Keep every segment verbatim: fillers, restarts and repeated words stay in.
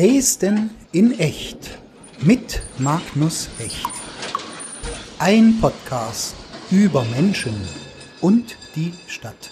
Dresden in echt mit Magnus Hecht. Ein Podcast über Menschen und die Stadt.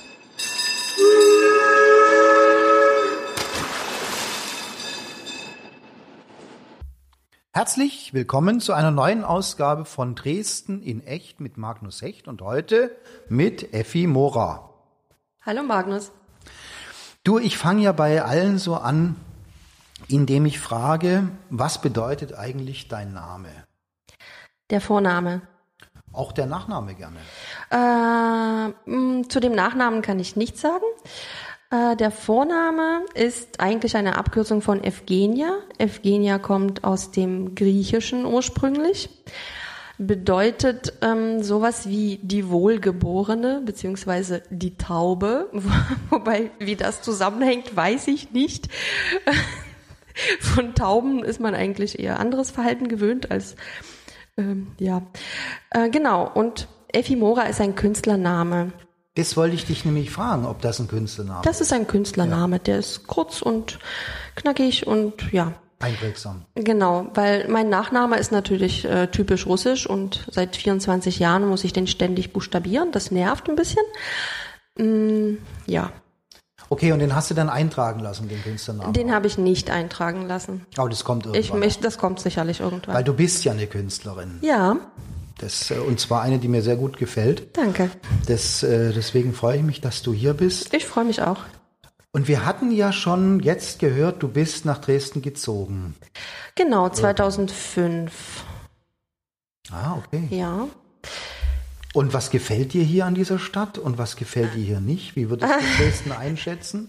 Herzlich willkommen zu einer neuen Ausgabe von Dresden in echt mit Magnus Hecht und heute mit Effi Mora. Hallo Magnus. Du, ich fange ja bei allen so an, indem ich frage, was bedeutet eigentlich dein Name? Der Vorname. Auch der Nachname gerne. Äh, mh, zu dem Nachnamen kann ich nichts sagen. Äh, der Vorname ist eigentlich eine Abkürzung von Evgenia. Evgenia kommt aus dem Griechischen ursprünglich. Bedeutet ähm, sowas wie die Wohlgeborene beziehungsweise die Taube. Wobei, wie das zusammenhängt, weiß ich nicht. Von Tauben ist man eigentlich eher anderes Verhalten gewöhnt als, ähm, ja, äh, genau. Und Effi Mora ist ein Künstlername. Das wollte ich dich nämlich fragen, ob das ein Künstlername ist. Das ist ein Künstlername, ja. Der ist kurz und knackig und ja. Einprägsam. Genau, weil mein Nachname ist natürlich äh, typisch russisch und seit vierundzwanzig Jahren muss ich den ständig buchstabieren. Das nervt ein bisschen. Mm, ja. Okay, und den hast du dann eintragen lassen, den Künstlernamen? Den habe ich nicht eintragen lassen. Aber das kommt irgendwann. Ich mich, das kommt sicherlich irgendwann. Weil du bist ja eine Künstlerin. Ja. Das, und zwar eine, die mir sehr gut gefällt. Danke. Das, deswegen freue ich mich, dass du hier bist. Ich freue mich auch. Und wir hatten ja schon jetzt gehört, du bist nach Dresden gezogen. Genau, zweitausendfünf. Ah, okay. Ja. Und was gefällt dir hier an dieser Stadt und was gefällt dir hier nicht? Wie würdest du Dresden einschätzen?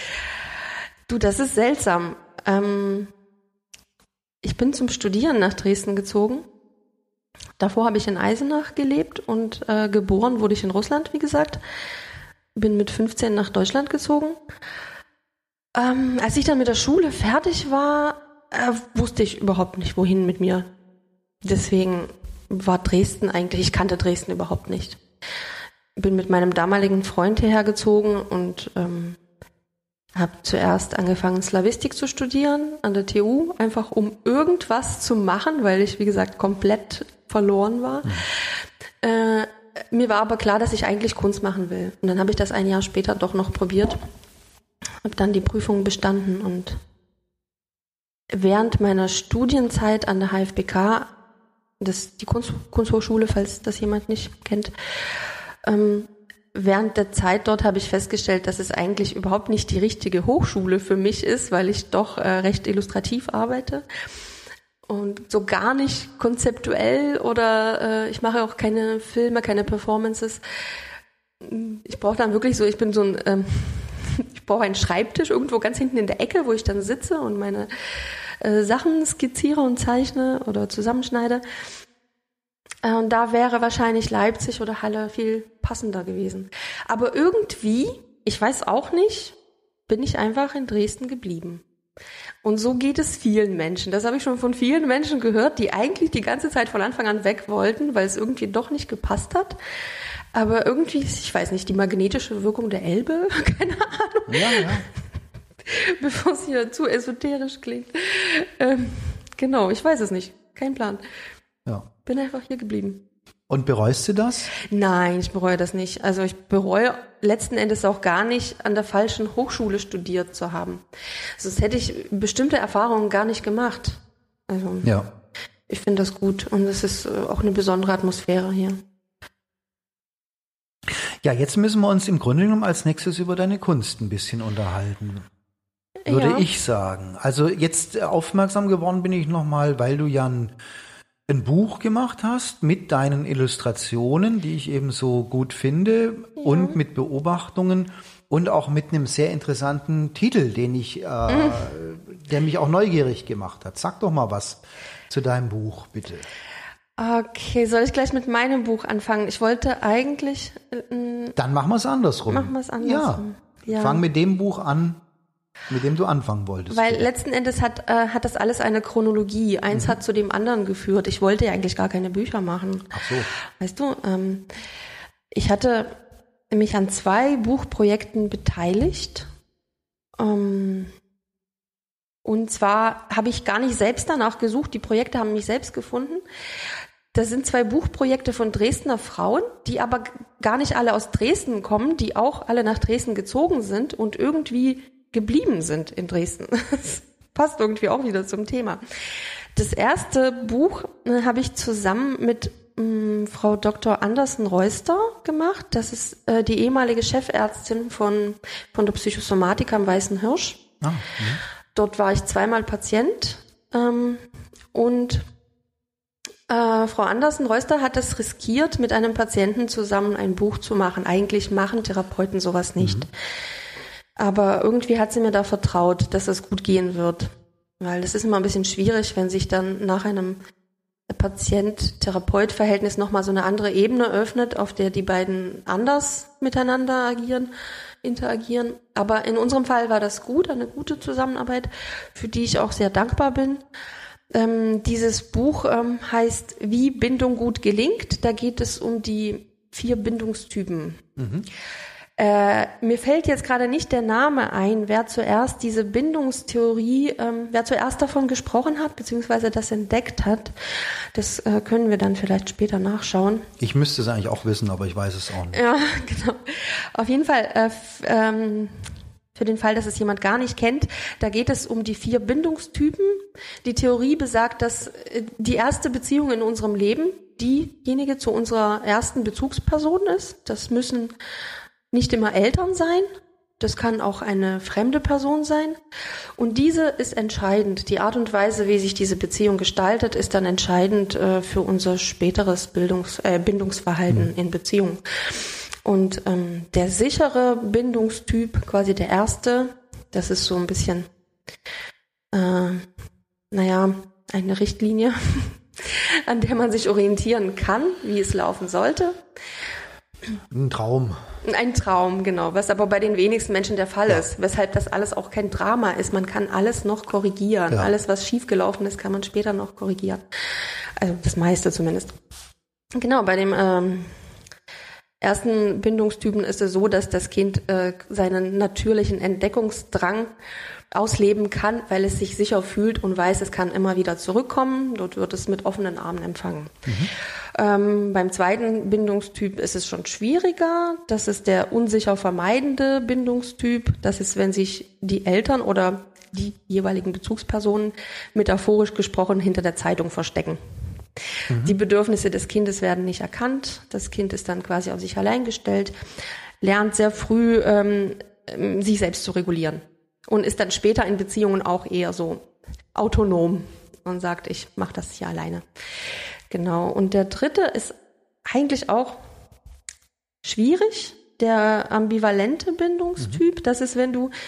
Du, das ist seltsam. Ähm, ich bin zum Studieren nach Dresden gezogen. Davor habe ich in Eisenach gelebt und äh, geboren wurde ich in Russland, wie gesagt. Bin mit fünfzehn nach Deutschland gezogen. Ähm, als ich dann mit der Schule fertig war, äh, wusste ich überhaupt nicht, wohin mit mir. Deswegen war Dresden eigentlich, ich kannte Dresden überhaupt nicht. Bin mit meinem damaligen Freund hierher gezogen und ähm, habe zuerst angefangen, Slawistik zu studieren an der T U, einfach um irgendwas zu machen, weil ich, wie gesagt, komplett verloren war. Mhm. Äh, mir war aber klar, dass ich eigentlich Kunst machen will. Und dann habe ich das ein Jahr später doch noch probiert, habe dann die Prüfung bestanden und während meiner Studienzeit an der H F B K, das ist die Kunst, Kunsthochschule, falls das jemand nicht kennt, ähm, während der Zeit dort habe ich festgestellt, dass es eigentlich überhaupt nicht die richtige Hochschule für mich ist, weil ich doch äh, recht illustrativ arbeite und so gar nicht konzeptuell oder äh, ich mache auch keine Filme, keine Performances. Ich brauche dann wirklich so, ich bin so ein, ähm, ich brauche einen Schreibtisch irgendwo ganz hinten in der Ecke, wo ich dann sitze und meine äh, Sachen skizziere und zeichne oder zusammenschneide. Äh, und da wäre wahrscheinlich Leipzig oder Halle viel passender gewesen. Aber irgendwie, ich weiß auch nicht, bin ich einfach in Dresden geblieben. Und so geht es vielen Menschen. Das habe ich schon von vielen Menschen gehört, die eigentlich die ganze Zeit von Anfang an weg wollten, weil es irgendwie doch nicht gepasst hat. Aber irgendwie, ich weiß nicht, die magnetische Wirkung der Elbe, keine Ahnung. Ja, ja. Bevor es hier zu esoterisch klingt. Ähm, genau, ich weiß es nicht. Kein Plan. Ja. Bin einfach hier geblieben. Und bereust du das? Nein, ich bereue das nicht. Also ich bereue letzten Endes auch gar nicht, an der falschen Hochschule studiert zu haben. Sonst hätte ich bestimmte Erfahrungen gar nicht gemacht. Also ja. Ich finde das gut und es ist auch eine besondere Atmosphäre hier. Ja, jetzt müssen wir uns im Grunde genommen als nächstes über deine Kunst ein bisschen unterhalten, würde ja. ich sagen. Also jetzt aufmerksam geworden bin ich nochmal, weil du ja ein ein Buch gemacht hast mit deinen Illustrationen, die ich eben so gut finde, ja. Und mit Beobachtungen und auch mit einem sehr interessanten Titel, den ich, äh, mhm. der mich auch neugierig gemacht hat. Sag doch mal was zu deinem Buch, bitte. Okay, soll ich gleich mit meinem Buch anfangen? Ich wollte eigentlich... Äh, Dann machen wir es andersrum. Machen wir es andersrum. Ja. ja, fang mit dem Buch an, mit dem du anfangen wolltest. Weil bitte. Letzten Endes hat, äh, hat das alles eine Chronologie. Eins mhm. hat zu dem anderen geführt. Ich wollte ja eigentlich gar keine Bücher machen. Ach so. Weißt du, ähm, ich hatte mich an zwei Buchprojekten beteiligt. Ähm, Und zwar habe ich gar nicht selbst danach gesucht, die Projekte haben mich selbst gefunden. Das sind zwei Buchprojekte von Dresdner Frauen, die aber gar nicht alle aus Dresden kommen, die auch alle nach Dresden gezogen sind und irgendwie geblieben sind in Dresden. Das passt irgendwie auch wieder zum Thema. Das erste Buch äh, habe ich zusammen mit mh, Frau Doktor Andersen-Reuster gemacht. Das ist äh, die ehemalige Chefärztin von, von der Psychosomatik am Weißen Hirsch. Ah, Dort war ich zweimal Patient ähm, und Äh, Frau Andersen-Reuster hat es riskiert, mit einem Patienten zusammen ein Buch zu machen. Eigentlich machen Therapeuten sowas nicht. Mhm. Aber irgendwie hat sie mir da vertraut, dass es gut gehen wird. Weil es ist immer ein bisschen schwierig, wenn sich dann nach einem Patient-Therapeut-Verhältnis nochmal so eine andere Ebene öffnet, auf der die beiden anders miteinander agieren, interagieren. Aber in unserem Fall war das gut, eine gute Zusammenarbeit, für die ich auch sehr dankbar bin. Ähm, dieses Buch ähm, heißt Wie Bindung gut gelingt. Da geht es um die vier Bindungstypen. Mhm. Äh, mir fällt jetzt gerade nicht der Name ein, wer zuerst diese Bindungstheorie, ähm, wer zuerst davon gesprochen hat, beziehungsweise das entdeckt hat. Das äh, können wir dann vielleicht später nachschauen. Ich müsste es eigentlich auch wissen, aber ich weiß es auch nicht. Ja, genau. Auf jeden Fall, äh, f- ähm, für den Fall, dass es jemand gar nicht kennt, da geht es um die vier Bindungstypen. Die Theorie besagt, dass die erste Beziehung in unserem Leben diejenige zu unserer ersten Bezugsperson ist. Das müssen nicht immer Eltern sein, das kann auch eine fremde Person sein. Und diese ist entscheidend. Die Art und Weise, wie sich diese Beziehung gestaltet, ist dann entscheidend äh, für unser späteres Bildungs-, äh, Bindungsverhalten mhm. in Beziehungen. Und ähm, der sichere Bindungstyp, quasi der erste, das ist so ein bisschen, äh, naja, eine Richtlinie, an der man sich orientieren kann, wie es laufen sollte. Ein Traum. Ein Traum, genau, was aber bei den wenigsten Menschen der Fall ja. ist, weshalb das alles auch kein Drama ist. Man kann alles noch korrigieren. Ja. Alles, was schiefgelaufen ist, kann man später noch korrigieren. Also das meiste zumindest. Genau, bei dem ähm, ersten Bindungstypen ist es so, dass das Kind äh, seinen natürlichen Entdeckungsdrang ausleben kann, weil es sich sicher fühlt und weiß, es kann immer wieder zurückkommen. Dort wird es mit offenen Armen empfangen. Mhm. Ähm, beim zweiten Bindungstyp ist es schon schwieriger. Das ist der unsicher vermeidende Bindungstyp. Das ist, wenn sich die Eltern oder die jeweiligen Bezugspersonen metaphorisch gesprochen hinter der Zeitung verstecken. Mhm. Die Bedürfnisse des Kindes werden nicht erkannt. Das Kind ist dann quasi auf sich allein gestellt, lernt sehr früh, ähm, sich selbst zu regulieren und ist dann später in Beziehungen auch eher so autonom und sagt, ich mache das hier alleine. Genau. Und der dritte ist eigentlich auch schwierig, der ambivalente Bindungstyp. Mhm. Das ist, wenn du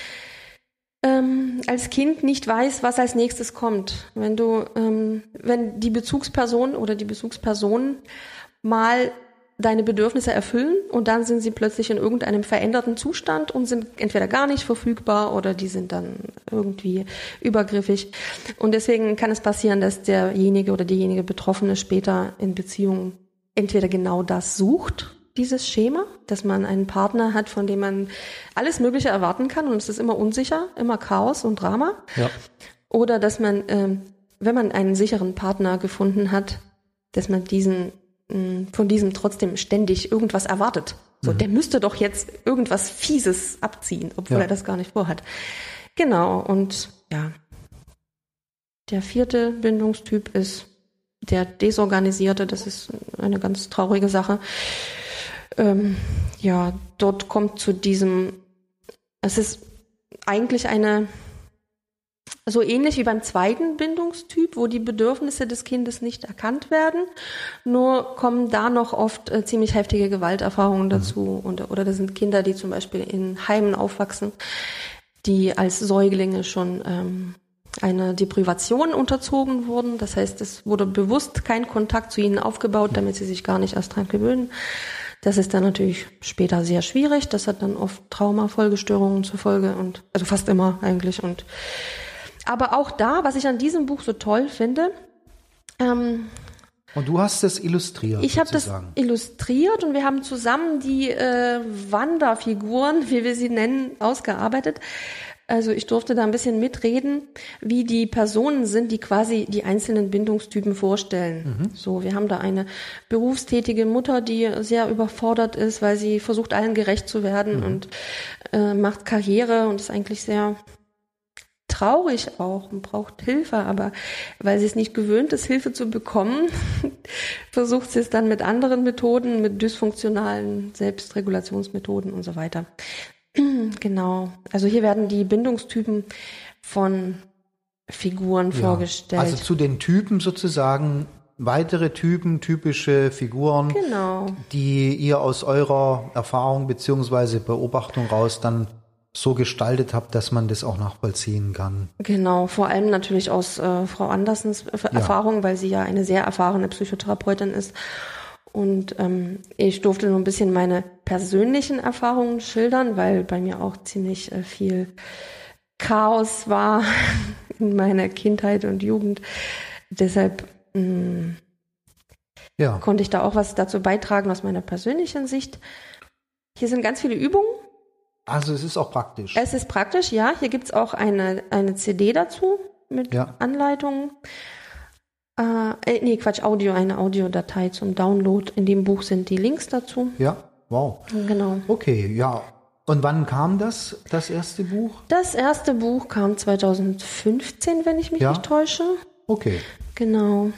ähm, als Kind nicht weißt, was als nächstes kommt. Wenn du, ähm, wenn die Bezugsperson oder die Bezugspersonen mal deine Bedürfnisse erfüllen und dann sind sie plötzlich in irgendeinem veränderten Zustand und sind entweder gar nicht verfügbar oder die sind dann irgendwie übergriffig. Und deswegen kann es passieren, dass derjenige oder diejenige Betroffene später in Beziehungen entweder genau das sucht, dieses Schema, dass man einen Partner hat, von dem man alles Mögliche erwarten kann und es ist immer unsicher, immer Chaos und Drama. Ja. Oder dass man, ähm, wenn man einen sicheren Partner gefunden hat, dass man diesen von diesem trotzdem ständig irgendwas erwartet. So, mhm. der müsste doch jetzt irgendwas Fieses abziehen, obwohl ja. er das gar nicht vorhat. Genau, und ja. Der vierte Bindungstyp ist der Desorganisierte, das ist eine ganz traurige Sache. Ähm, ja, dort kommt zu diesem, es ist eigentlich eine, so ähnlich wie beim zweiten Bindungstyp, wo die Bedürfnisse des Kindes nicht erkannt werden, nur kommen da noch oft äh, ziemlich heftige Gewalterfahrungen dazu. Mhm. Und, oder das sind Kinder, die zum Beispiel in Heimen aufwachsen, die als Säuglinge schon ähm, einer Deprivation unterzogen wurden. Das heißt, es wurde bewusst kein Kontakt zu ihnen aufgebaut, damit sie sich gar nicht erst dran gewöhnen. Das ist dann natürlich später sehr schwierig. Das hat dann oft Trauma-Folgestörungen zur Folge und also fast immer eigentlich. Und aber auch da, was ich an diesem Buch so toll finde. Ähm, und du hast es illustriert. Ich habe das illustriert und wir haben zusammen die äh, Wanderfiguren, wie wir sie nennen, ausgearbeitet. Also ich durfte da ein bisschen mitreden, wie die Personen sind, die quasi die einzelnen Bindungstypen vorstellen. Mhm. So, wir haben da eine berufstätige Mutter, die sehr überfordert ist, weil sie versucht, allen gerecht zu werden mhm. und äh, macht Karriere und ist eigentlich sehr traurig auch und braucht Hilfe, aber weil sie es nicht gewöhnt ist, Hilfe zu bekommen, versucht sie es dann mit anderen Methoden, mit dysfunktionalen Selbstregulationsmethoden und so weiter. Genau. Also hier werden die Bindungstypen von Figuren ja, vorgestellt. Also zu den Typen sozusagen weitere Typen, typische Figuren, genau. die ihr aus eurer Erfahrung beziehungsweise Beobachtung raus dann so gestaltet habt, dass man das auch nachvollziehen kann. Genau, vor allem natürlich aus äh, Frau Andersens ja. Erfahrung, weil sie ja eine sehr erfahrene Psychotherapeutin ist. Und ähm, ich durfte nur ein bisschen meine persönlichen Erfahrungen schildern, weil bei mir auch ziemlich äh, viel Chaos war in meiner Kindheit und Jugend. Deshalb mh, ja. konnte ich da auch was dazu beitragen aus meiner persönlichen Sicht. Hier sind ganz viele Übungen. Also es ist auch praktisch. Es ist praktisch, ja. Hier gibt's auch eine, eine C D dazu mit ja. Anleitungen. Äh, nee, Quatsch, Audio, eine Audiodatei zum Download. In dem Buch sind die Links dazu. Ja, wow. Genau. Okay, ja. Und wann kam das, das erste Buch? Das erste Buch kam zwanzig fünfzehn, wenn ich mich ja. nicht täusche. Okay. Genau.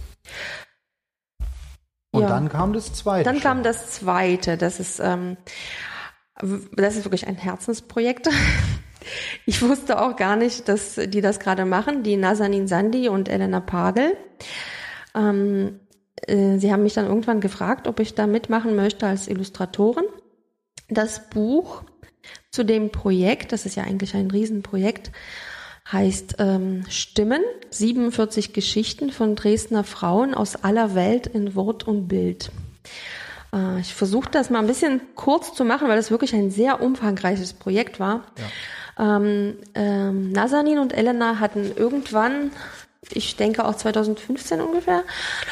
Und ja. dann kam das zweite. Dann schon. kam das zweite. Das ist, ähm, das ist wirklich ein Herzensprojekt. Ich wusste auch gar nicht, dass die das gerade machen, die Nazanin Sandi und Elena Pagel. Ähm, äh, sie haben mich dann irgendwann gefragt, ob ich da mitmachen möchte als Illustratorin. Das Buch zu dem Projekt, das ist ja eigentlich ein Riesenprojekt, heißt ähm, Stimmen, siebenundvierzig Geschichten von Dresdner Frauen aus aller Welt in Wort und Bild. Äh, ich versuche das mal ein bisschen kurz zu machen, weil das wirklich ein sehr umfangreiches Projekt war. Ja. Ähm, ähm, Nazanin und Elena hatten irgendwann, ich denke auch zwanzig fünfzehn ungefähr,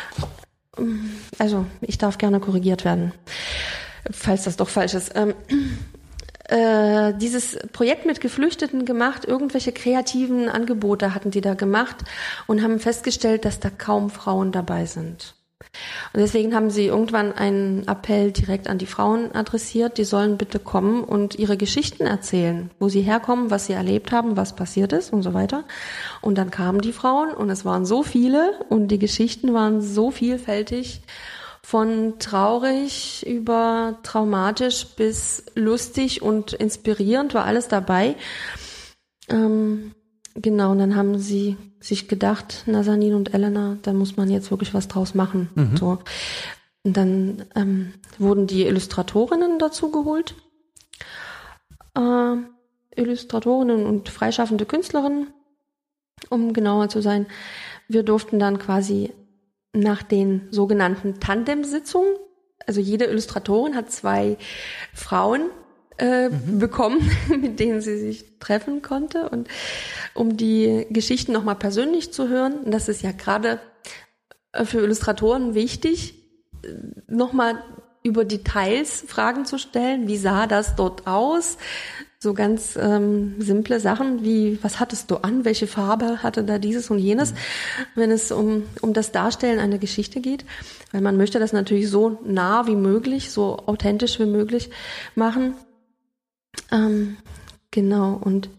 also ich darf gerne korrigiert werden, falls das doch falsch ist, ähm, äh, dieses Projekt mit Geflüchteten gemacht, irgendwelche kreativen Angebote hatten die da gemacht und haben festgestellt, dass da kaum Frauen dabei sind. Und deswegen haben sie irgendwann einen Appell direkt an die Frauen adressiert, die sollen bitte kommen und ihre Geschichten erzählen, wo sie herkommen, was sie erlebt haben, was passiert ist und so weiter. Und dann kamen die Frauen und es waren so viele und die Geschichten waren so vielfältig, von traurig über traumatisch bis lustig und inspirierend war alles dabei. Ähm, genau, und dann haben sie sich gedacht, Nazanin und Elena, da muss man jetzt wirklich was draus machen. Mhm. So. Und dann ähm, wurden die Illustratorinnen dazu geholt. Äh, Illustratorinnen und freischaffende Künstlerinnen, um genauer zu sein. Wir durften dann quasi nach den sogenannten Tandemsitzungen, also jede Illustratorin hat zwei Frauen äh, mhm. bekommen, mit denen sie sich treffen konnte, und um die Geschichten nochmal persönlich zu hören. Und das ist ja gerade für Illustratoren wichtig, nochmal über Details Fragen zu stellen. Wie sah das dort aus? So ganz ähm, simple Sachen wie, was hattest du an? Welche Farbe hatte da dieses und jenes? Mhm. Wenn es um um das Darstellen einer Geschichte geht. Weil man möchte das natürlich so nah wie möglich, so authentisch wie möglich machen. Ähm, genau, und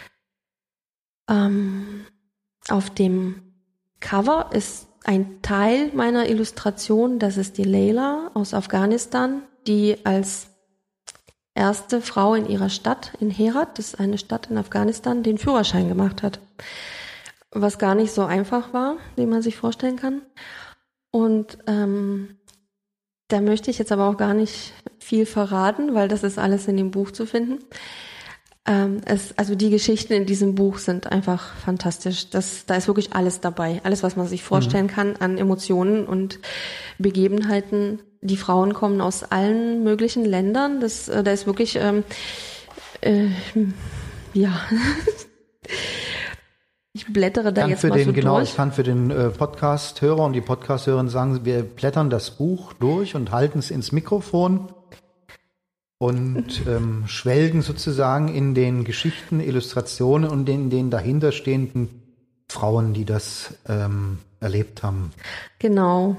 ähm, auf dem Cover ist ein Teil meiner Illustration, das ist die Leila aus Afghanistan, die als erste Frau in ihrer Stadt, in Herat, das ist eine Stadt in Afghanistan, den Führerschein gemacht hat. Was gar nicht so einfach war, wie man sich vorstellen kann. Und ähm, da möchte ich jetzt aber auch gar nicht viel verraten, weil das ist alles in dem Buch zu finden. Ähm, es, also die Geschichten in diesem Buch sind einfach fantastisch. Das, da ist wirklich alles dabei. Alles, was man sich vorstellen mhm. kann an Emotionen und Begebenheiten. Die Frauen kommen aus allen möglichen Ländern. Das, äh, da ist wirklich, ähm, äh, ja, ich blättere da kann jetzt für mal den, so genau, durch. Ich kann für den äh, Podcast-Hörer und die Podcast-Hörerin sagen, wir blättern das Buch durch und halten es ins Mikrofon. und ähm, schwelgen sozusagen in den Geschichten, Illustrationen und in den dahinterstehenden Frauen, die das ähm, erlebt haben. Genau.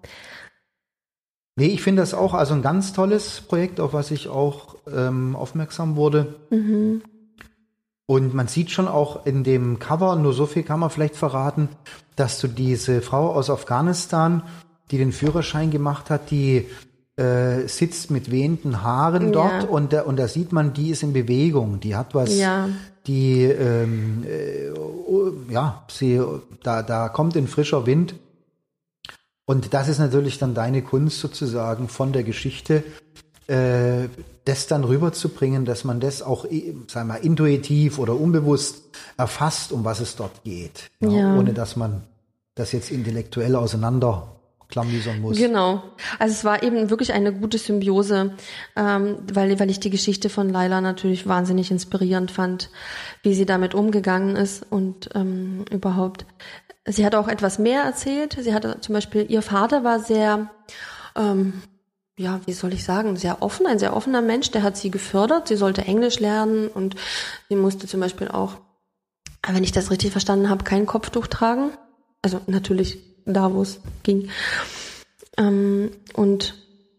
Nee, ich finde das auch also ein ganz tolles Projekt, auf was ich auch ähm, aufmerksam wurde. Mhm. Und man sieht schon auch in dem Cover, nur so viel kann man vielleicht verraten, dass du diese Frau aus Afghanistan, die den Führerschein gemacht hat, die äh, sitzt mit wehenden Haaren dort Ja. und da, und da sieht man, die ist in Bewegung, die hat was, Ja. die, ähm, äh, oh, ja, sie, da, da kommt ein frischer Wind. Und das ist natürlich dann deine Kunst sozusagen von der Geschichte, äh, das dann rüberzubringen, dass man das auch, sagen wir mal, intuitiv oder unbewusst erfasst, um was es dort geht. Ja, Ja. ohne dass man das jetzt intellektuell auseinanderklamüsern muss. Genau. Also es war eben wirklich eine gute Symbiose, ähm, weil, weil ich die Geschichte von Laila natürlich wahnsinnig inspirierend fand, wie sie damit umgegangen ist und ähm, überhaupt. Sie hat auch etwas mehr erzählt. Sie hatte zum Beispiel, ihr Vater war sehr, ähm, ja, wie soll ich sagen, sehr offen, ein sehr offener Mensch, der hat sie gefördert. Sie sollte Englisch lernen und sie musste zum Beispiel auch, wenn ich das richtig verstanden habe, kein Kopftuch tragen. Also natürlich da, wo es ging. Ähm, und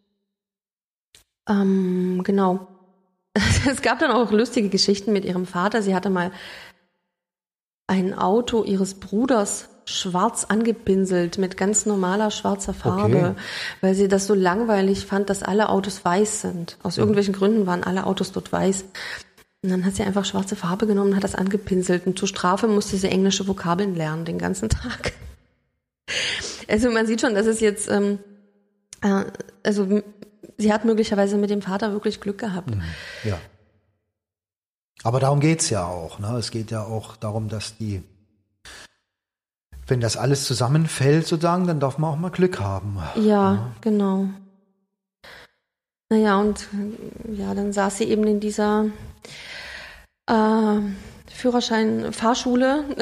ähm, genau. Es gab dann auch lustige Geschichten mit ihrem Vater. Sie hatte mal ein Auto ihres Bruders schwarz angepinselt mit ganz normaler schwarzer Farbe, Okay. weil sie das so langweilig fand, dass alle Autos weiß sind. Aus irgendwelchen Gründen waren alle Autos dort weiß. Und dann hat sie einfach schwarze Farbe genommen und hat das angepinselt. Und zur Strafe musste sie englische Vokabeln lernen den ganzen Tag. Also man sieht schon, dass es jetzt, ähm, äh, also m- sie hat möglicherweise mit dem Vater wirklich Glück gehabt. Ja. Aber darum geht's ja auch. Ne? Es geht ja auch darum, dass die, wenn das alles zusammenfällt, sozusagen, dann darf man auch mal Glück haben. Ja, genau. Naja, und äh, ja, dann saß sie eben in dieser äh, Führerschein-Fahrschule,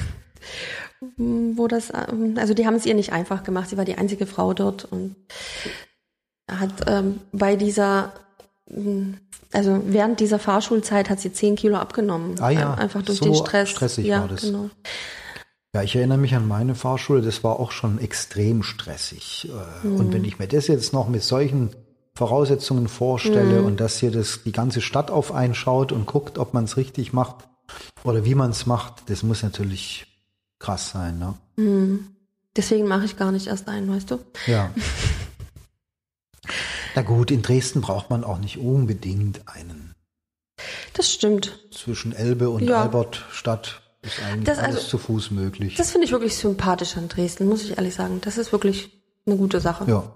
wo das, äh, also die haben es ihr nicht einfach gemacht. Sie war die einzige Frau dort und hat ähm, bei dieser, mh, also während dieser Fahrschulzeit hat sie zehn Kilo abgenommen. Ah ja, Ein- einfach durch so den Stress. stressig ja, war das. Genau. Ja, ich erinnere mich an meine Fahrschule, das war auch schon extrem stressig. Äh, Und wenn ich mir das jetzt noch mit solchen Voraussetzungen vorstelle und dass hier das, die ganze Stadt auf einen schaut und guckt, ob man es richtig macht oder wie man es macht, das muss natürlich krass sein. Ne? Deswegen mache ich gar nicht erst einen, weißt du? Ja. Na gut, in Dresden braucht man auch nicht unbedingt einen. Das stimmt. Zwischen Elbe und Ja. Albertstadt ist eigentlich Das alles also- zu Fuß möglich. Das finde ich wirklich sympathisch an Dresden, muss ich ehrlich sagen. Das ist wirklich eine gute Sache. Ja.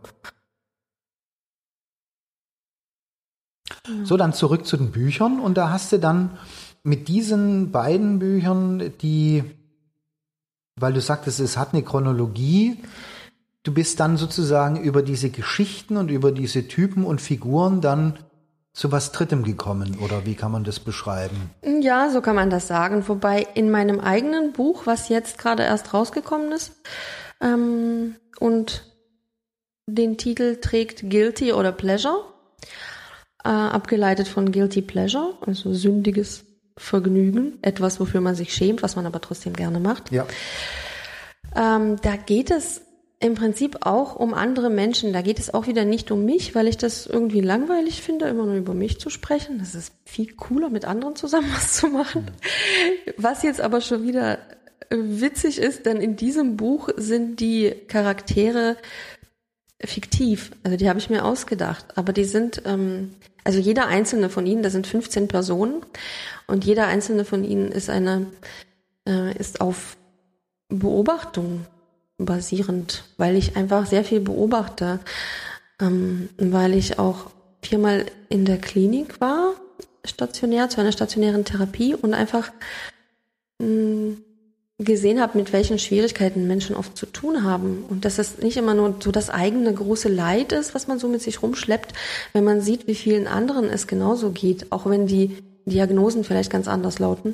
So, dann zurück zu den Büchern. Und da hast du dann mit diesen beiden Büchern, die, weil du sagtest, es hat eine Chronologie, du bist dann sozusagen über diese Geschichten und über diese Typen und Figuren dann zu was Drittem gekommen. Oder wie kann man das beschreiben? Ja, so kann man das sagen. Wobei in meinem eigenen Buch, was jetzt gerade erst rausgekommen ist, ähm, und den Titel trägt Guilty oder Pleasure, äh, abgeleitet von Guilty Pleasure, also sündiges Vergnügen, etwas, wofür man sich schämt, was man aber trotzdem gerne macht. Ja. Ähm, da geht es im Prinzip auch um andere Menschen. Da geht es auch wieder nicht um mich, weil ich das irgendwie langweilig finde, immer nur über mich zu sprechen. Das ist viel cooler, mit anderen zusammen was zu machen. Was jetzt aber schon wieder witzig ist, denn in diesem Buch sind die Charaktere fiktiv. Also die habe ich mir ausgedacht. Aber die sind, ähm, also jeder einzelne von ihnen, das sind fünfzehn Personen, und jeder einzelne von ihnen ist eine, äh, ist auf Beobachtung basierend, weil ich einfach sehr viel beobachte, ähm, weil ich auch viermal in der Klinik war, stationär, zu einer stationären Therapie und einfach mh, gesehen habe, mit welchen Schwierigkeiten Menschen oft zu tun haben und dass es nicht immer nur so das eigene große Leid ist, was man so mit sich rumschleppt, wenn man sieht, wie vielen anderen es genauso geht, auch wenn die Diagnosen vielleicht ganz anders lauten.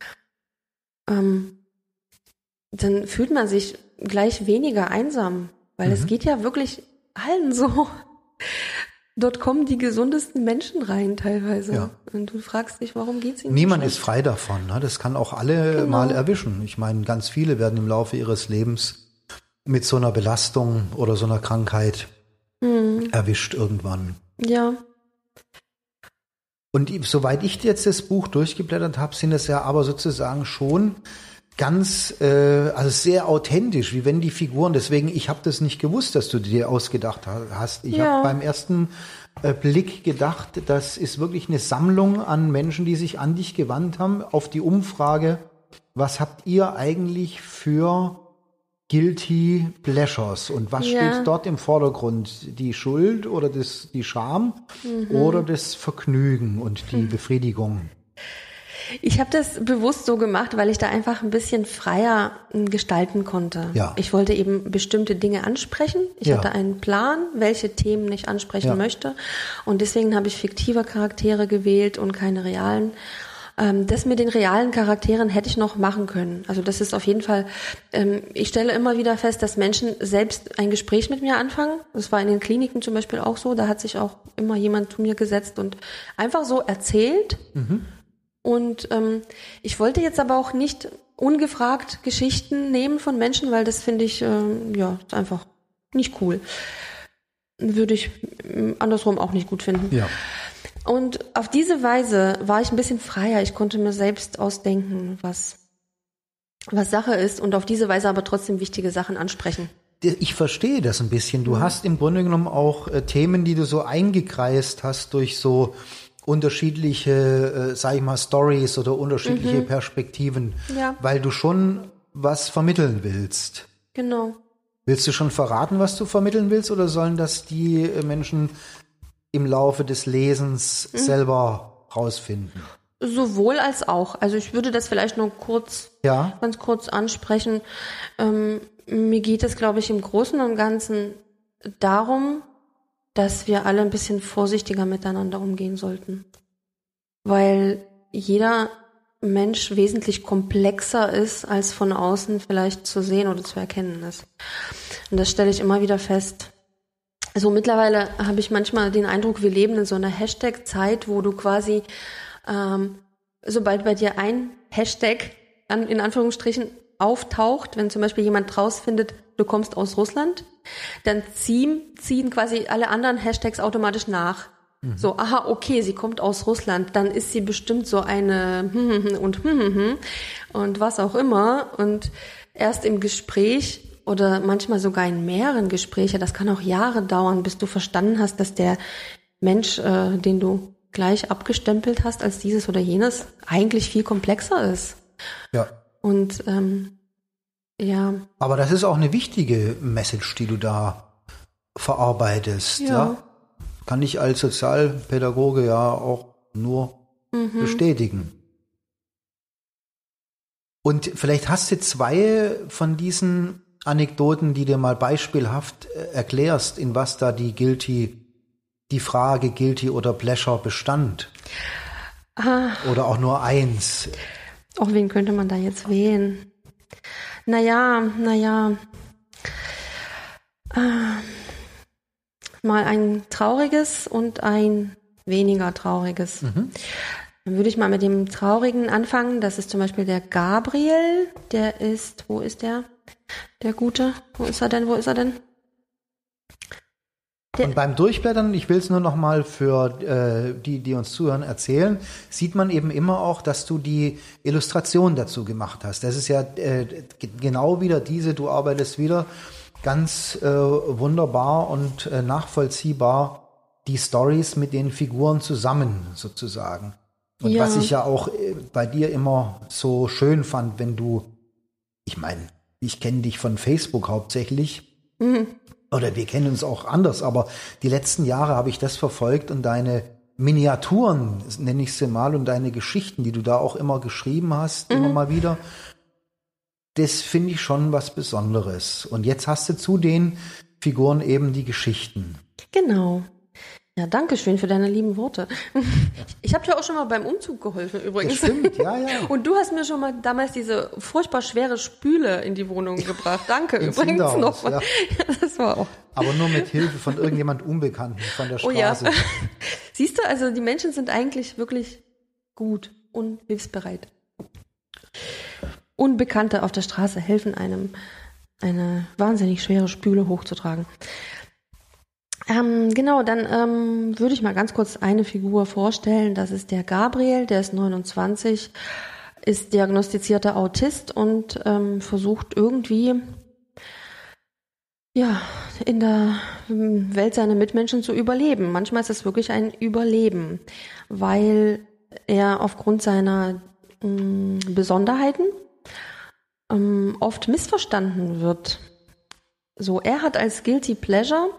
Ähm, dann fühlt man sich gleich weniger einsam, weil mhm. es geht ja wirklich allen so. dort kommen die gesundesten Menschen rein teilweise. Ja. Und du fragst dich, warum geht's ihnen Niemand so ist frei davon. Ne? Das kann auch alle Genau. mal erwischen. Ich meine, ganz viele werden im Laufe ihres Lebens mit so einer Belastung oder so einer Krankheit Mhm. erwischt irgendwann. Ja, Und i- soweit ich jetzt das Buch durchgeblättert habe, sind es ja aber sozusagen schon ganz, äh, also sehr authentisch, wie wenn die Figuren, deswegen, ich habe das nicht gewusst, dass du dir ausgedacht ha- hast. Ich Ja. habe beim ersten äh, Blick gedacht, das ist wirklich eine Sammlung an Menschen, die sich an dich gewandt haben, auf die Umfrage, was habt ihr eigentlich für Guilty Pleasures und was Ja. steht dort im Vordergrund? Die Schuld oder das, die Scham oder das Vergnügen und die Befriedigung? ich habe das bewusst so gemacht, weil ich da einfach ein bisschen freier m, gestalten konnte. Ja. Ich wollte eben bestimmte Dinge ansprechen. Ich Ja. hatte einen Plan, welche Themen ich ansprechen Ja. möchte. Und deswegen habe ich fiktive Charaktere gewählt und keine realen. Ähm, das mit den realen Charakteren hätte ich noch machen können. Also das ist auf jeden Fall, ähm, ich stelle immer wieder fest, dass Menschen selbst ein Gespräch mit mir anfangen. Das war in den Kliniken zum Beispiel auch so. Da hat sich auch immer jemand zu mir gesetzt und einfach so erzählt. Und ähm, ich wollte jetzt aber auch nicht ungefragt Geschichten nehmen von Menschen, weil das finde ich, ähm, ja, ist einfach nicht cool. Würde ich ähm, andersrum auch nicht gut finden. Ja. Und auf diese Weise war ich ein bisschen freier. Ich konnte mir selbst ausdenken, was, was Sache ist und auf diese Weise aber trotzdem wichtige Sachen ansprechen. Ich verstehe das ein bisschen. Du hast im Grunde genommen auch äh, Themen, die du so eingekreist hast durch so unterschiedliche, äh, sag ich mal, Stories oder unterschiedliche Perspektiven, Ja. weil du schon was vermitteln willst. Genau. Willst du schon verraten, was du vermitteln willst, oder sollen das die äh, Menschen im Laufe des Lesens selber rausfinden? Sowohl als auch. Also ich würde das vielleicht nur kurz, Ja, ganz kurz ansprechen. Ähm, mir geht es, glaube ich, im Großen und Ganzen darum, dass wir alle ein bisschen vorsichtiger miteinander umgehen sollten. Weil jeder Mensch wesentlich komplexer ist, als von außen vielleicht zu sehen oder zu erkennen ist. Und das stelle ich immer wieder fest. Also mittlerweile habe ich manchmal den Eindruck, wir leben in so einer Hashtag-Zeit, wo du quasi, ähm, sobald bei dir ein Hashtag an, in Anführungsstrichen auftaucht, wenn zum Beispiel jemand rausfindet, du kommst aus Russland, dann ziehen, ziehen quasi alle anderen Hashtags automatisch nach. So, aha, okay, sie kommt aus Russland, dann ist sie bestimmt so eine und und was auch immer. Und erst im Gespräch oder manchmal sogar in mehreren Gesprächen, das kann auch Jahre dauern, bis du verstanden hast, dass der Mensch, äh, den du gleich abgestempelt hast als dieses oder jenes, eigentlich viel komplexer ist. ja. Und ähm, ja, Aber das ist auch eine wichtige Message, die du da verarbeitest. Ja. Ja. Kann ich als Sozialpädagoge ja auch nur bestätigen. Und vielleicht hast du zwei von diesen Anekdoten, die dir mal beispielhaft äh, erklärst, in was da die Guilty, die Frage Guilty oder Pleasure bestand. ah, Oder auch nur eins. auch wen könnte man da jetzt wählen? Naja, naja. Ah, mal ein trauriges und ein weniger trauriges. Dann würde ich mal mit dem Traurigen anfangen. Das ist zum Beispiel der Gabriel. Der ist, wo ist der? Der Gute. Wo ist er denn? Wo ist er denn? Und beim Durchblättern, ich will es nur noch mal für äh, die, die uns zuhören, erzählen, sieht man eben immer auch, dass du die Illustration dazu gemacht hast. Das ist ja äh, g- genau wieder diese, du arbeitest wieder ganz äh, wunderbar und äh, nachvollziehbar die Stories mit den Figuren zusammen sozusagen. Und Ja. was ich ja auch äh, bei dir immer so schön fand, wenn du, ich meine, ich kenne dich von Facebook hauptsächlich, oder wir kennen uns auch anders, aber die letzten Jahre habe ich das verfolgt und deine Miniaturen, nenne ich sie mal, und deine Geschichten, die du da auch immer geschrieben hast, immer mal wieder, das finde ich schon was Besonderes. Und jetzt hast du zu den Figuren eben die Geschichten. Genau. Ja, danke schön für deine lieben Worte. Ich habe dir auch schon mal beim Umzug geholfen übrigens. Das stimmt, ja, ja. Und du hast mir schon mal damals diese furchtbar schwere Spüle in die Wohnung gebracht. Danke Ins übrigens Hinterhaus, noch. ja. Das war auch. Aber nur mit Hilfe von irgendjemand Unbekannten von der Straße. Oh ja. Siehst du, also die Menschen sind eigentlich wirklich gut und hilfsbereit. Unbekannte auf der Straße helfen einem, eine wahnsinnig schwere Spüle hochzutragen. Ähm, genau, dann ähm, würde ich mal ganz kurz eine Figur vorstellen. Das ist der Gabriel, der ist neunundzwanzig, ist diagnostizierter Autist und ähm, versucht irgendwie ja in der Welt seiner Mitmenschen zu überleben. Manchmal ist es wirklich ein Überleben, weil er aufgrund seiner mh, Besonderheiten ähm, oft missverstanden wird. So, er hat als Guilty Pleasure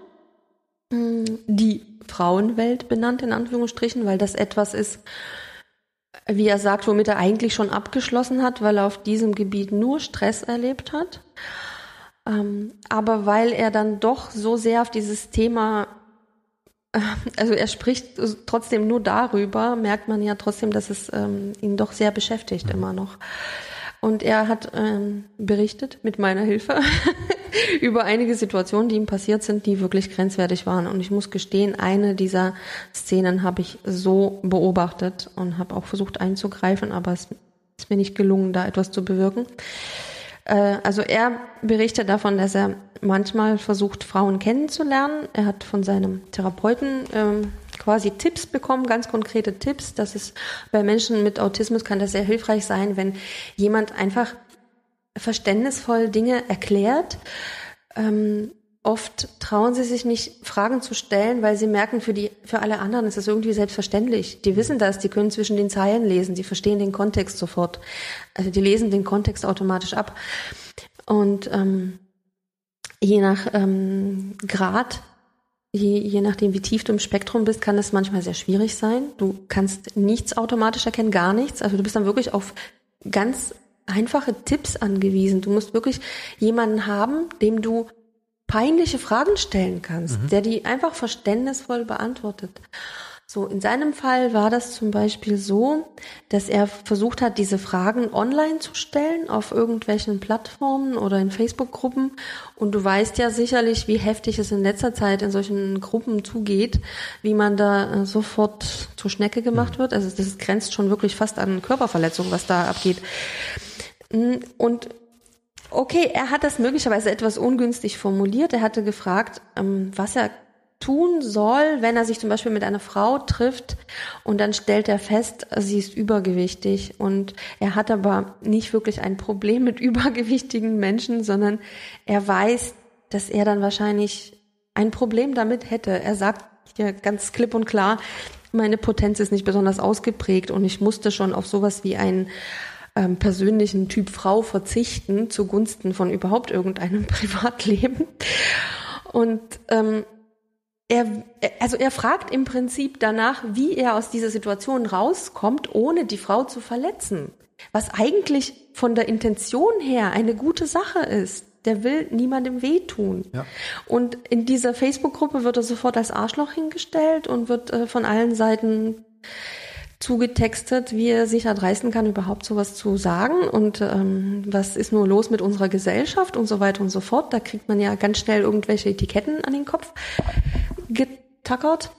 die Frauenwelt benannt, in Anführungsstrichen, weil das etwas ist, wie er sagt, womit er eigentlich schon abgeschlossen hat, weil er auf diesem Gebiet nur Stress erlebt hat. Ähm, aber weil er dann doch so sehr auf dieses Thema, äh, also er spricht trotzdem nur darüber, merkt man ja trotzdem, dass es ähm, ihn doch sehr beschäftigt immer noch. Und er hat ähm, berichtet, mit meiner Hilfe, über einige Situationen, die ihm passiert sind, die wirklich grenzwertig waren. Und ich muss gestehen, eine dieser Szenen habe ich so beobachtet und habe auch versucht einzugreifen, aber es ist mir nicht gelungen, da etwas zu bewirken. Äh, also er berichtet davon, dass er manchmal versucht, Frauen kennenzulernen. Er hat von seinem Therapeuten ähm, quasi Tipps bekommen, ganz konkrete Tipps. Das ist bei Menschen mit Autismus kann das sehr hilfreich sein, wenn jemand einfach verständnisvoll Dinge erklärt. Ähm, oft trauen sie sich nicht, Fragen zu stellen, weil sie merken, für die, für alle anderen ist das irgendwie selbstverständlich. Die wissen das, die können zwischen den Zeilen lesen, die verstehen den Kontext sofort. Also die lesen den Kontext automatisch ab. Und ähm, je nach ähm, Grad, je, je nachdem, wie tief du im Spektrum bist, kann es manchmal sehr schwierig sein. Du kannst nichts automatisch erkennen, gar nichts. Also du bist dann wirklich auf ganz einfache Tipps angewiesen. Du musst wirklich jemanden haben, dem du peinliche Fragen stellen kannst, mhm. der die einfach verständnisvoll beantwortet. So, in seinem Fall war das zum Beispiel so, dass er versucht hat, diese Fragen online zu stellen auf irgendwelchen Plattformen oder in Facebook-Gruppen. Und du weißt ja sicherlich, wie heftig es in letzter Zeit in solchen Gruppen zugeht, wie man da sofort zur Schnecke gemacht wird. Also das grenzt schon wirklich fast an Körperverletzung, was da abgeht. Und okay, er hat das möglicherweise etwas ungünstig formuliert. Er hatte gefragt, was er tun soll, wenn er sich zum Beispiel mit einer Frau trifft und dann stellt er fest, sie ist übergewichtig. Und er hat aber nicht wirklich ein Problem mit übergewichtigen Menschen, sondern er weiß, dass er dann wahrscheinlich ein Problem damit hätte. Er sagt hier ganz klipp und klar, meine Potenz ist nicht besonders ausgeprägt und ich musste schon auf sowas wie einen ähm, persönlichen Typ Frau verzichten zugunsten von überhaupt irgendeinem Privatleben. Und ähm, Er, also er fragt im Prinzip danach, wie er aus dieser Situation rauskommt, ohne die Frau zu verletzen. Was eigentlich von der Intention her eine gute Sache ist. Der will niemandem wehtun. Ja. Und in dieser Facebook-Gruppe wird er sofort als Arschloch hingestellt und wird äh, von allen Seiten zugetextet, wie er sich erdreisten kann, überhaupt sowas zu sagen und ähm, was ist nur los mit unserer Gesellschaft und so weiter und so fort. Da kriegt man ja ganz schnell irgendwelche Etiketten an den Kopf getackert.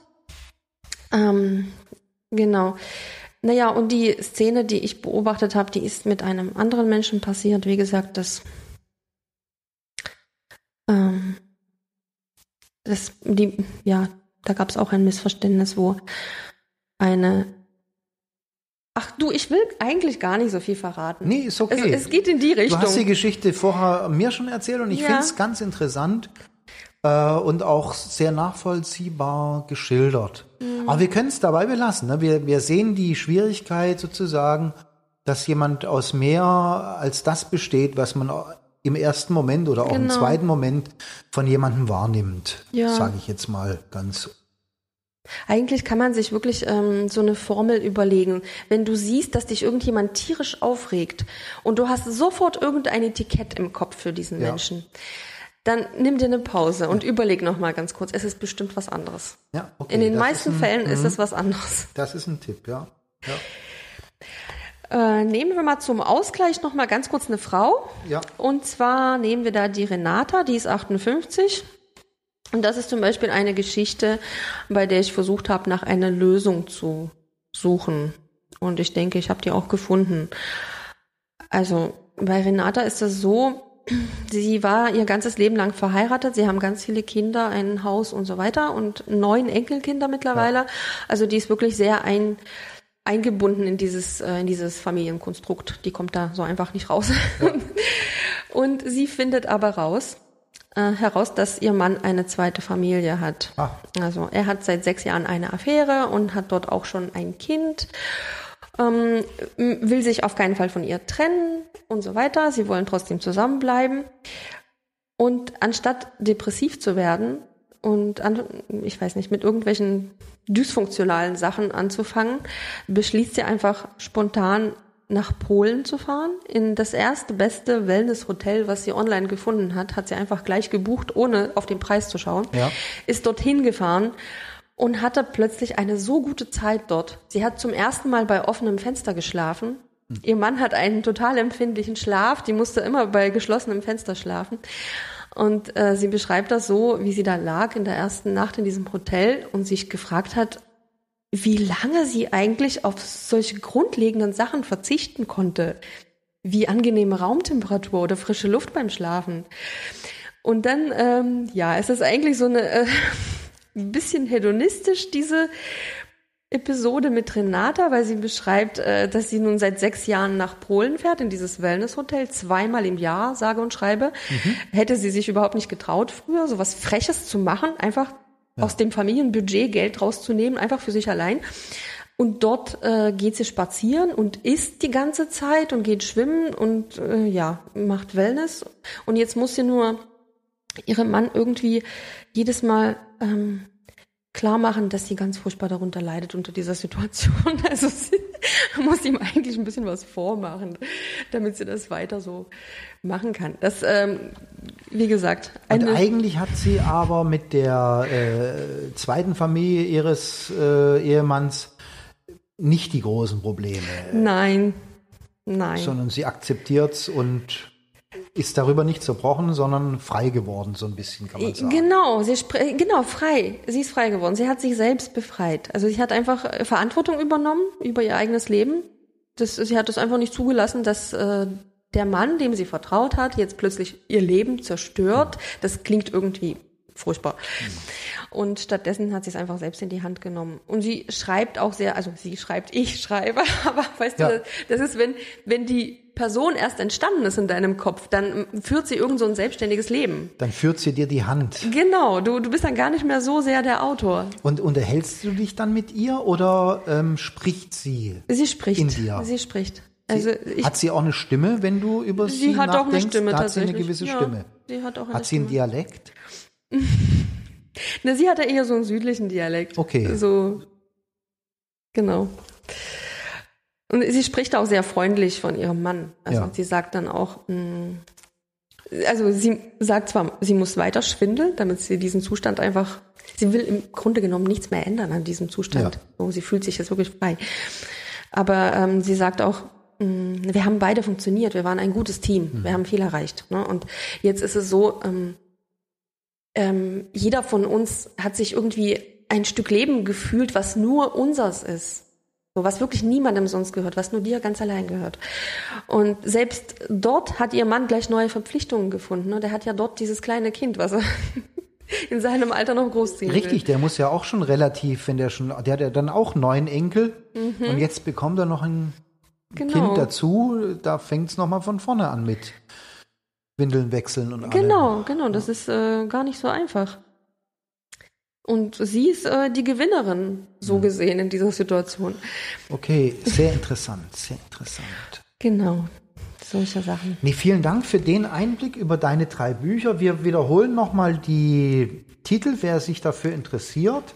Ähm, genau. Naja, und die Szene, die ich beobachtet habe, die ist mit einem anderen Menschen passiert. Wie gesagt, das, ähm, das die, ja, da gab es auch ein Missverständnis, wo eine Ach du, ich will eigentlich gar nicht so viel verraten. Nee, ist okay. Es, es geht in die Richtung. Du hast die Geschichte vorher mir schon erzählt und ich ja. finde es ganz interessant äh, und auch sehr nachvollziehbar geschildert. Mhm. Aber wir können es dabei belassen. Ne? Wir, wir sehen die Schwierigkeit sozusagen, dass jemand aus mehr als das besteht, was man im ersten Moment oder auch genau. im zweiten Moment von jemandem wahrnimmt. Ja. Sage ich jetzt mal ganz Eigentlich kann man sich wirklich ähm, so eine Formel überlegen. Wenn du siehst, dass dich irgendjemand tierisch aufregt und du hast sofort irgendein Etikett im Kopf für diesen ja. Menschen, dann nimm dir eine Pause und ja. überleg noch mal ganz kurz. Es ist bestimmt was anderes. Ja, okay. In den das meisten ist ein, Fällen mh. ist es was anderes. Das ist ein Tipp, ja. ja. Äh, nehmen wir mal zum Ausgleich noch mal ganz kurz eine Frau. Ja. Und zwar nehmen wir da die Renata, die ist achtundfünfzig. Und das ist zum Beispiel eine Geschichte, bei der ich versucht habe, nach einer Lösung zu suchen. Und ich denke, ich habe die auch gefunden. Also bei Renata ist es so, sie war ihr ganzes Leben lang verheiratet. Sie haben ganz viele Kinder, ein Haus und so weiter und neun Enkelkinder mittlerweile. Ja. Also die ist wirklich sehr ein eingebunden in dieses, äh, in dieses Familienkonstrukt. Die kommt da so einfach nicht raus. Ja. Und sie findet aber raus, äh, heraus, dass ihr Mann eine zweite Familie hat. Ah. Also er hat seit sechs Jahren eine Affäre und hat dort auch schon ein Kind, ähm, will sich auf keinen Fall von ihr trennen und so weiter. Sie wollen trotzdem zusammenbleiben. Und anstatt depressiv zu werden und an, ich weiß nicht, mit irgendwelchen dysfunktionalen Sachen anzufangen, beschließt sie einfach spontan nach Polen zu fahren. In das erste beste Wellness-Hotel, was sie online gefunden hat, hat sie einfach gleich gebucht, ohne auf den Preis zu schauen. Ja. Ist dorthin gefahren und hatte plötzlich eine so gute Zeit dort. Sie hat zum ersten Mal bei offenem Fenster geschlafen. Hm. Ihr Mann hat einen total empfindlichen Schlaf. Die musste immer bei geschlossenem Fenster schlafen. Und äh, sie beschreibt das so, wie sie da lag in der ersten Nacht in diesem Hotel und sich gefragt hat, wie lange sie eigentlich auf solche grundlegenden Sachen verzichten konnte, wie angenehme Raumtemperatur oder frische Luft beim Schlafen. Und dann, ähm, ja, es ist eigentlich so eine äh, ein bisschen hedonistisch, diese Episode mit Renata, weil sie beschreibt, äh, dass sie nun seit sechs Jahren nach Polen fährt, in dieses Wellness-Hotel, zweimal im Jahr, sage und schreibe. Mhm. Hätte sie sich überhaupt nicht getraut früher, so was Freches zu machen, einfach ja. aus dem Familienbudget Geld rauszunehmen, einfach für sich allein. Und dort äh, geht sie spazieren und isst die ganze Zeit und geht schwimmen und äh, ja, macht Wellness. Und jetzt muss sie nur ihrem Mann irgendwie jedes Mal ähm, klar machen, dass sie ganz furchtbar darunter leidet unter dieser Situation. Also sie muss ihm eigentlich ein bisschen was vormachen, damit sie das weiter so machen kann. Das, ähm, wie gesagt, eine und eigentlich hat sie aber mit der äh, zweiten Familie ihres äh, Ehemanns nicht die großen Probleme. Nein, nein. Sondern sie akzeptiert's und ist darüber nicht zerbrochen, sondern frei geworden, so ein bisschen, kann man sagen. Genau, sie spre- genau, frei. Sie ist frei geworden. Sie hat sich selbst befreit. Also sie hat einfach Verantwortung übernommen über ihr eigenes Leben. Das, sie hat es einfach nicht zugelassen, dass äh, der Mann, dem sie vertraut hat, jetzt plötzlich ihr Leben zerstört. Das klingt irgendwie furchtbar. Und stattdessen hat sie es einfach selbst in die Hand genommen. Und sie schreibt auch sehr, also sie schreibt, ich schreibe, aber weißt ja. du, das ist, wenn, wenn die Person erst entstanden ist in deinem Kopf, dann führt sie irgend so ein selbstständiges Leben. Dann führt sie dir die Hand. Genau, du, du bist dann gar nicht mehr so sehr der Autor. Und unterhältst du dich dann mit ihr oder ähm, spricht sie? Sie spricht. In dir? Sie spricht. Also ich, hat sie auch eine Stimme, wenn du über sie, sie hat nachdenkst? Auch eine Stimme, da hat tatsächlich. Sie eine gewisse ja, Stimme. Sie hat auch eine hat sie Stimme. einen Dialekt? Na, sie hatte eher so einen südlichen Dialekt. Okay. So, genau. Und sie spricht auch sehr freundlich von ihrem Mann. Also ja. sie sagt dann auch, mh, also sie sagt zwar, sie muss weiter schwindeln, damit sie diesen Zustand einfach, sie will im Grunde genommen nichts mehr ändern an diesem Zustand. Ja. So, sie fühlt sich jetzt wirklich frei. Aber ähm, sie sagt auch, mh, wir haben beide funktioniert, wir waren ein gutes Team, mhm. wir haben viel erreicht. Ne? Und jetzt ist es so, ähm, ähm, jeder von uns hat sich irgendwie ein Stück Leben gefühlt, was nur unseres ist. So, was wirklich niemandem sonst gehört, was nur dir ganz allein gehört. Und selbst dort hat ihr Mann gleich neue Verpflichtungen gefunden. Ne? Der hat ja dort dieses kleine Kind, was er in seinem Alter noch großziehen will. Richtig, der muss ja auch schon relativ, wenn der schon, der hat ja dann auch neun Enkel mhm. und jetzt bekommt er noch ein genau. Kind dazu. Da fängt es nochmal von vorne an mit Windeln wechseln und allem. Genau, genau, das ist äh, gar nicht so einfach. Und sie ist äh, die Gewinnerin, so mhm. gesehen, in dieser Situation. Okay, sehr interessant, sehr interessant. Genau, solche Sachen. Nee, vielen Dank für den Einblick über deine drei Bücher. Wir wiederholen nochmal die Titel, wer sich dafür interessiert.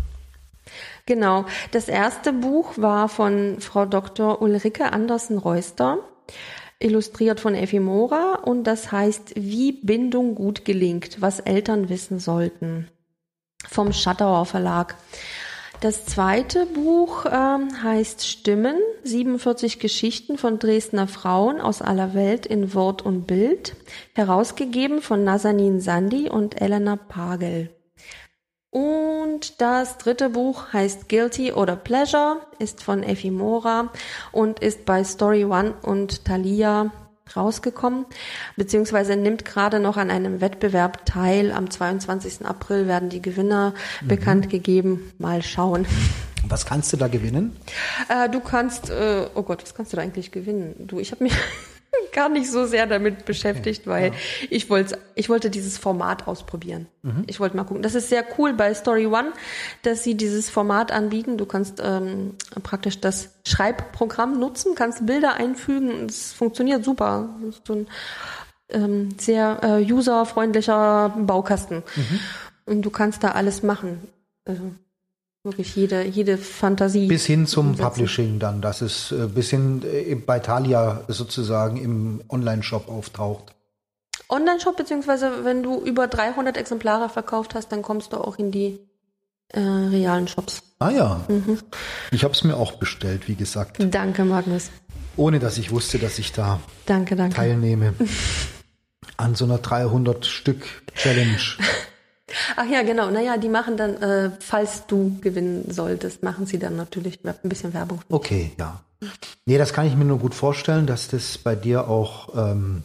Genau, das erste Buch war von Frau Doktor Ulrike Andersen-Reuster. illustriert von Effi Mora und das heißt Wie Bindung gut gelingt, was Eltern wissen sollten, vom Schattauer Verlag. Das zweite Buch ähm, heißt Stimmen, siebenundvierzig Geschichten von Dresdner Frauen aus aller Welt in Wort und Bild, herausgegeben von Nazanin Sandi und Elena Pagel. Und das dritte Buch heißt Guilty oder Pleasure, ist von Effi Mora und ist bei Story One und Thalia rausgekommen, beziehungsweise nimmt gerade noch an einem Wettbewerb teil. Am zweiundzwanzigsten April werden die Gewinner mhm. bekannt gegeben. Mal schauen. Was kannst du da gewinnen? Äh, du kannst, äh, oh Gott, was kannst du da eigentlich gewinnen? Du, ich habe mich gar nicht so sehr damit beschäftigt, okay, weil ja. ich wollte ich wollte dieses Format ausprobieren. Mhm. Ich wollte mal gucken. Das ist sehr cool bei Story One, dass sie dieses Format anbieten. Du kannst ähm, praktisch das Schreibprogramm nutzen, kannst Bilder einfügen und es funktioniert super. Das ist so ein ähm, sehr äh, userfreundlicher Baukasten. Mhm. Und du kannst da alles machen. Also wirklich jede, jede Fantasie. Bis hin zum umsetzen. Publishing dann, dass es äh, bis hin äh, bei Thalia sozusagen im Online-Shop auftaucht. Online-Shop, beziehungsweise wenn du über dreihundert Exemplare verkauft hast, dann kommst du auch in die äh, realen Shops. Ah ja, mhm. Ich habe es mir auch bestellt, wie gesagt. Danke, Magnus. Ohne, dass ich wusste, dass ich da danke, danke. teilnehme. An so einer dreihundert-Stück-Challenge. Ach ja, genau. Naja, die machen dann, äh, falls du gewinnen solltest, machen sie dann natürlich ein bisschen Werbung. Okay, ja. Nee, das kann ich mir nur gut vorstellen, dass das bei dir auch ähm,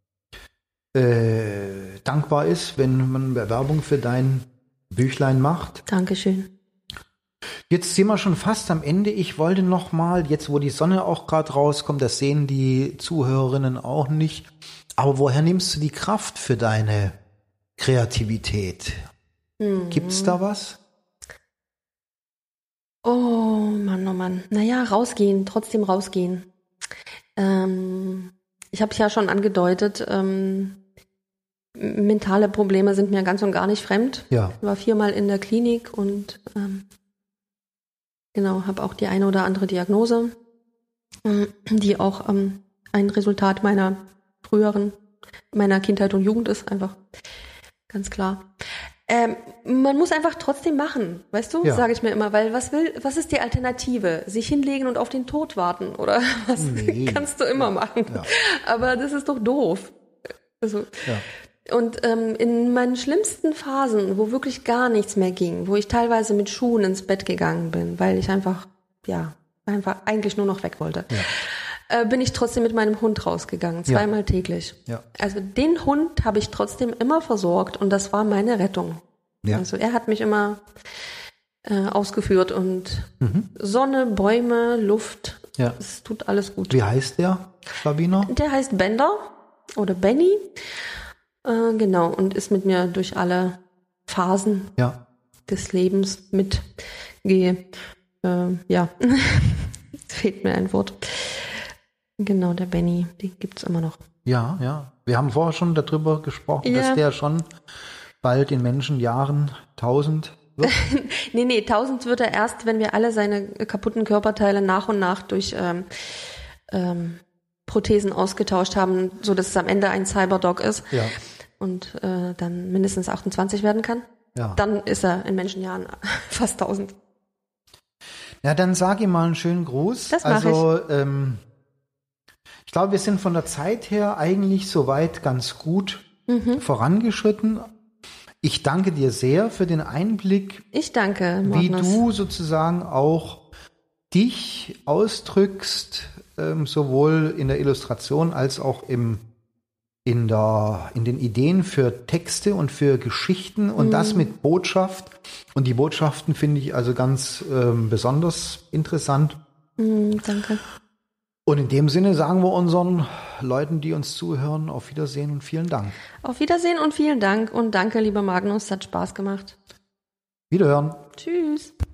äh, dankbar ist, wenn man Werbung für dein Büchlein macht. Dankeschön. Jetzt sind wir schon fast am Ende. Ich wollte noch mal, jetzt wo die Sonne auch gerade rauskommt, das sehen die Zuhörerinnen auch nicht, aber woher nimmst du die Kraft für deine Kreativität? Hm. Gibt's da was? Oh Mann, oh Mann. Naja, rausgehen, trotzdem rausgehen. Ähm, ich habe es ja schon angedeutet, ähm, mentale Probleme sind mir ganz und gar nicht fremd. Ja. Ich war viermal in der Klinik und ähm, genau, habe auch die eine oder andere Diagnose, ähm, die auch ähm, ein Resultat meiner früheren, meiner Kindheit und Jugend ist, einfach. Ganz klar. Ähm, man muss einfach trotzdem machen, weißt du, ja. Sage ich mir immer, weil was will, was ist die Alternative? Sich hinlegen und auf den Tod warten oder was nee. kannst du immer ja. machen? Ja. Aber das ist doch doof. Also, ja. Und ähm, in meinen schlimmsten Phasen, wo wirklich gar nichts mehr ging, wo ich teilweise mit Schuhen ins Bett gegangen bin, weil ich einfach, ja, einfach eigentlich nur noch weg wollte. Ja. bin ich trotzdem mit meinem Hund rausgegangen, zweimal ja. täglich. Ja. Also den Hund habe ich trotzdem immer versorgt und das war meine Rettung. Ja. Also er hat mich immer äh, ausgeführt und mhm. Sonne, Bäume, Luft, ja. es tut alles gut. Wie heißt der, Sabina? Der heißt Bender oder Benny, äh, genau, und ist mit mir durch alle Phasen ja. des Lebens mitge... Äh, ja, fehlt mir ein Wort. Genau, der Benny, den gibt's immer noch. Ja, ja. Wir haben vorher schon darüber gesprochen, ja. dass der schon bald in Menschenjahren tausend wird. nee, nee, tausend wird er erst, wenn wir alle seine kaputten Körperteile nach und nach durch ähm, ähm, Prothesen ausgetauscht haben, so dass es am Ende ein Cyberdog ist ja. und äh, dann mindestens achtundzwanzig werden kann. Ja. Dann ist er in Menschenjahren fast tausend. Ja, dann sag ihm mal einen schönen Gruß. Das mach also, ich. Ähm, Ich glaube, wir sind von der Zeit her eigentlich soweit ganz gut mhm. vorangeschritten. Ich danke dir sehr für den Einblick. Ich danke, Magnus. Wie du sozusagen auch dich ausdrückst, ähm, sowohl in der Illustration als auch im, in, der, in den Ideen für Texte und für Geschichten und mhm. das mit Botschaft. Und die Botschaften finde ich also ganz ähm, besonders interessant. Mhm, danke. Und in dem Sinne sagen wir unseren Leuten, die uns zuhören, auf Wiedersehen und vielen Dank. Auf Wiedersehen und vielen Dank und danke, lieber Magnus, hat Spaß gemacht. Wiederhören. Tschüss.